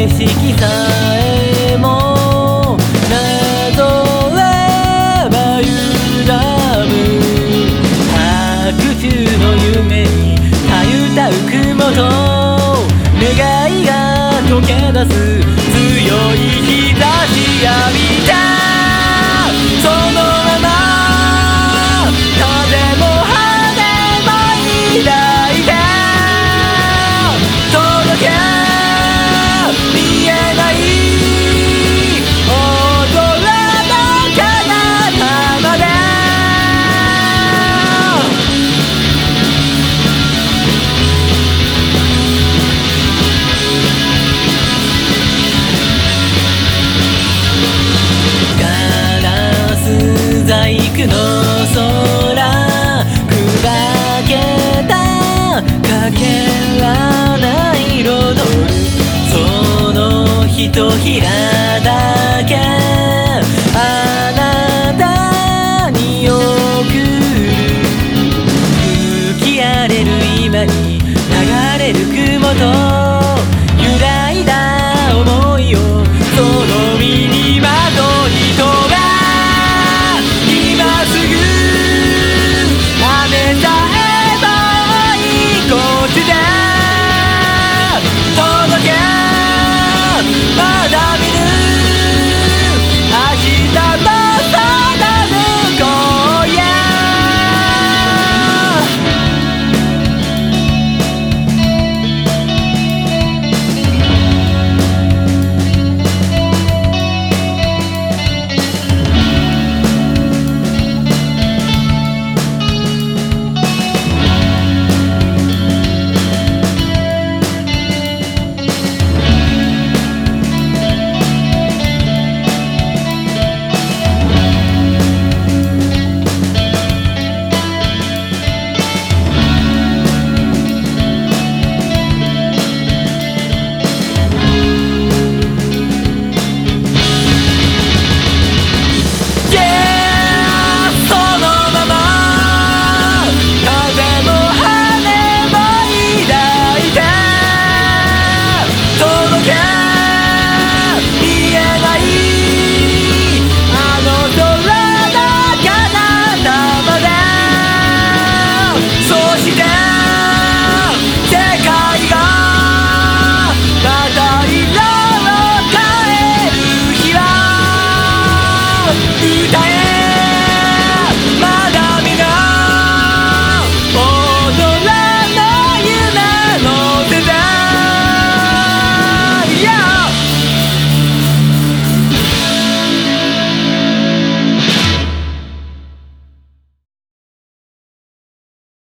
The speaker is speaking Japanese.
景色さえもなぞれば歪む白昼の夢にたゆたう雲と願いが溶け出す強い日差し浴びたそのまま風も羽も抱いて届け見えない大空の彼方までガラス細工の空砕けたかけらない彩るそのひとひらだけあなたに送る吹き荒れる今に流れる雲と揺らいだ想いをその身にまとい飛ば今すぐ雨さえもいこつで届けまだ見ぬ明日の空向こうへ歌え